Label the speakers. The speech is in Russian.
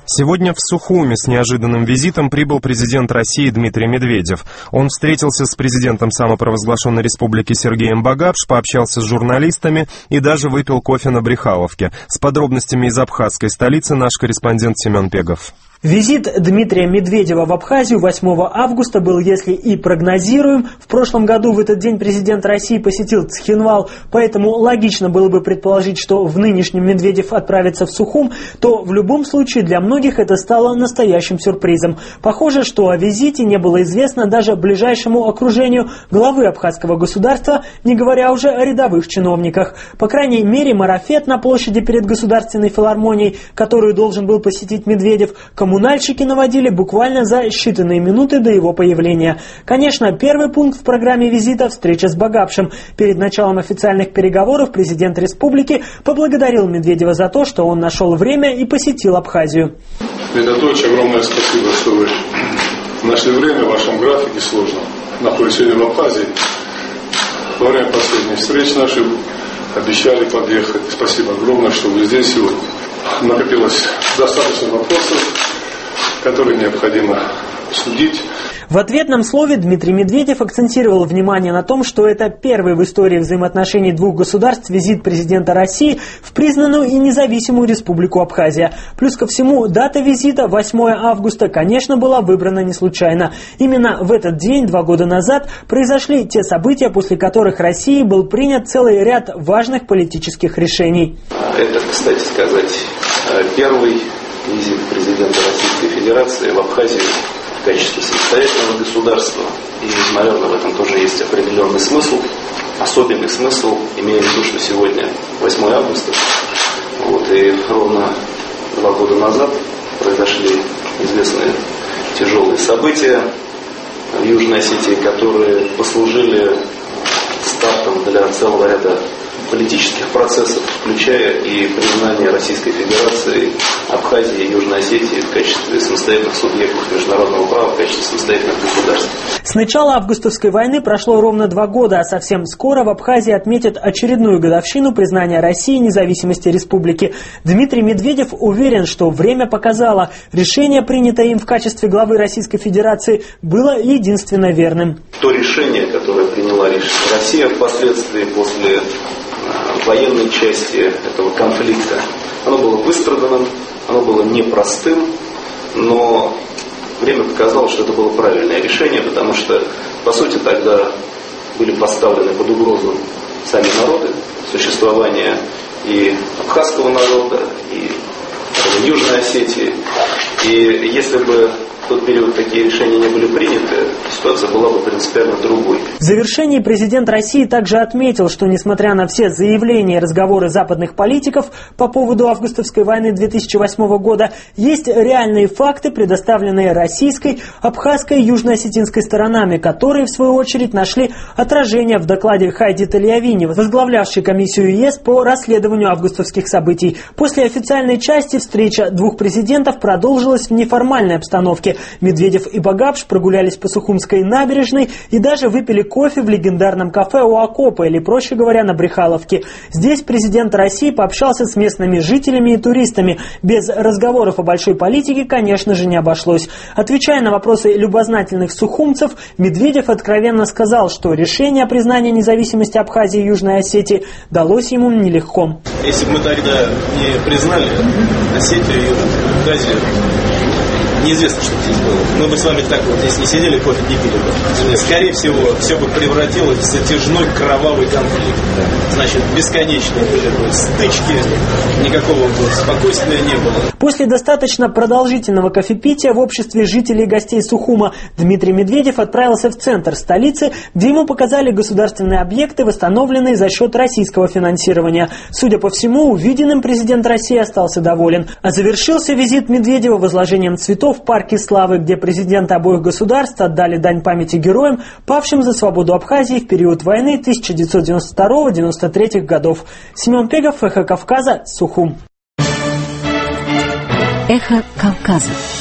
Speaker 1: Сегодня в Сухуми с неожиданным визитом прибыл президент России Дмитрий Медведев. Он встретился с президентом самопровозглашенной республики Сергеем Багапш, пообщался с журналистами и даже выпил кофе на Брехаловке. С подробностями из абхазской столицы наш корреспондент Семен Пегов.
Speaker 2: Визит Дмитрия Медведева в Абхазию 8 августа был, если и прогнозируем. В прошлом году в этот день президент России посетил Цхинвал, поэтому логично было бы предположить, что в нынешнем Медведев отправится в Сухум, то в любом случае для многих это стало настоящим сюрпризом. Похоже, что о визите не было известно даже ближайшему окружению главы абхазского государства, не говоря уже о рядовых чиновниках. По крайней мере, марафет на площади перед Государственной филармонией, которую должен был посетить Медведев, коммунальщики наводили буквально за считанные минуты до его появления. Конечно, первый пункт в программе визита – встреча с Багапшем. Перед началом официальных переговоров президент республики поблагодарил Медведева за то, что он нашел время и посетил Абхазию.
Speaker 3: Медведевич, огромное спасибо, что вы нашли время в вашем графике сложном. Находитесь сегодня в Абхазии. Во время последних встреч наших обещали подъехать. Спасибо огромное, что вы здесь сегодня. Накопилось достаточно вопросов, которые необходимо обсудить.
Speaker 2: В ответном слове Дмитрий Медведев акцентировал внимание на том, что это первый в истории взаимоотношений двух государств визит президента России в признанную и независимую республику Абхазия. Плюс ко всему, дата визита 8 августа, конечно, была выбрана не случайно. Именно в этот день, 2 года назад, произошли те события, после которых России был принят целый ряд важных политических решений.
Speaker 4: Это, кстати сказать, первый визит президента Российской Федерации в Абхазию в качестве самостоятельного государства. И, наверное, в этом тоже есть определенный смысл, особенный смысл, имея в виду, что сегодня 8 августа. И ровно 2 года назад произошли известные тяжелые события в Южной Осетии, которые послужили стартом для целого ряда политических процессов, включая и признание Российской Федерации, Абхазии и Южной Осетии в качестве самостоятельных субъектов международного права, в качестве самостоятельных государств.
Speaker 2: С начала августовской войны прошло ровно 2 года, а совсем скоро в Абхазии отметят очередную годовщину признания России независимости республики. Дмитрий Медведев уверен, что время показало, решение, принятое им в качестве главы Российской Федерации, было единственно верным.
Speaker 4: То решение, которое приняла Россия впоследствии после военной части этого конфликта, оно было выстраданным, оно было непростым, но время показало, что это было правильное решение, потому что, по сути, тогда были поставлены под угрозу сами народы, существование и абхазского народа, и Южной Осетии. И если бы в тот период такие решения не были приняты, ситуация была бы принципиально другой.
Speaker 2: В завершении президент России также отметил, что несмотря на все заявления и разговоры западных политиков по поводу августовской войны 2008 года, есть реальные факты, предоставленные российской, абхазской и южно-осетинской сторонами, которые, в свою очередь, нашли отражение в докладе Хайди Талиавини, возглавлявшей комиссию ЕС по расследованию августовских событий. После официальной части встреча двух президентов продолжилась в неформальной обстановке. Медведев и Багапш прогулялись по Сухумской набережной и даже выпили кофе в легендарном кафе у окопа, или, проще говоря, на Брехаловке. Здесь президент России пообщался с местными жителями и туристами. Без разговоров о большой политике, конечно же, не обошлось. Отвечая на вопросы любознательных сухумцев, Медведев откровенно сказал, что решение о признании независимости Абхазии и Южной Осетии далось ему нелегко.
Speaker 5: Если бы мы тогда не признали Осетию и Абхазию, неизвестно, что здесь было. Мы бы с вами так вот здесь не сидели, кофе не пили бы. Скорее всего, все бы превратилось в затяжной кровавый конфликт. Значит, бесконечные были бы стычки, никакого спокойствия не было.
Speaker 2: После достаточно продолжительного кофепития в обществе жителей и гостей Сухума Дмитрий Медведев отправился в центр столицы, где ему показали государственные объекты, восстановленные за счет российского финансирования. Судя по всему, увиденным президент России остался доволен. А завершился визит Медведева возложением цветов в парке Славы, где президенты обоих государств отдали дань памяти героям, павшим за свободу Абхазии в период войны 1992-1993 годов. Семен Пегов, Эхо Кавказа, Сухум.
Speaker 6: Эхо Кавказа.